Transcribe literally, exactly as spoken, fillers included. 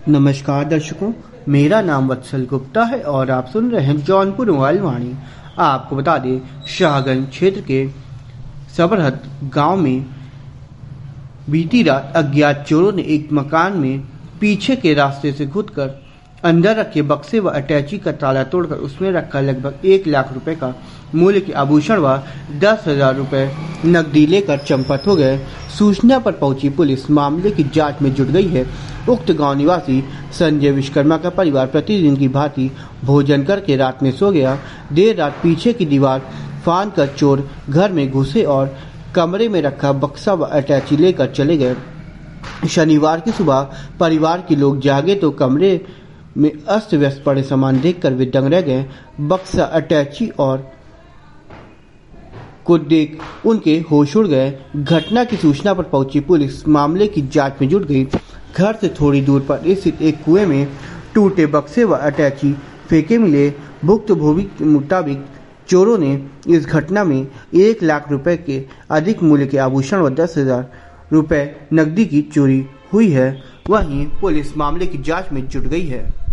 नमस्कार दर्शकों, मेरा नाम वत्सल गुप्ता है और आप सुन रहे हैं जौनपुर मोबाइल वाणी। आपको बता दें, शाहगंज क्षेत्र के सबरहत गांव में बीती रात अज्ञात चोरों ने एक मकान में पीछे के रास्ते से घुसकर अंदर रखे बक्से व अटैची का ताला तोड़कर उसमें रखा लगभग एक लाख रुपए का मूल्य के आभूषण व दस हजार रुपए नकदी लेकर चंपत हो गए। सूचना पर पहुंची पुलिस मामले की जांच में जुट गई है। उक्त गांव निवासी संजय विश्वकर्मा का परिवार प्रतिदिन की भांति भोजन करके रात में सो गया। देर रात पीछे की दीवार फांद कर चोर घर में घुसे और कमरे में रखा बक्सा व अटैची लेकर चले गए। शनिवार की सुबह परिवार के लोग जागे तो कमरे में अस्त व्यस्त पड़े सामान देखकर वे दंग रह गए। बक्सा, अटैची और को देख उनके होश उड़ गए। घटना की सूचना पर पहुंची पुलिस मामले की जांच में जुट गई। घर से थोड़ी दूर पर स्थित एक कुएं में टूटे बक्से व अटैची फेंके मिले। भुक्तभोगी के मुताबिक चोरों ने इस घटना में एक लाख रुपए के अधिक मूल्य के आभूषण व दस हजार रुपए नकदी की चोरी हुई है। वहीं पुलिस मामले की जांच में जुट गई है।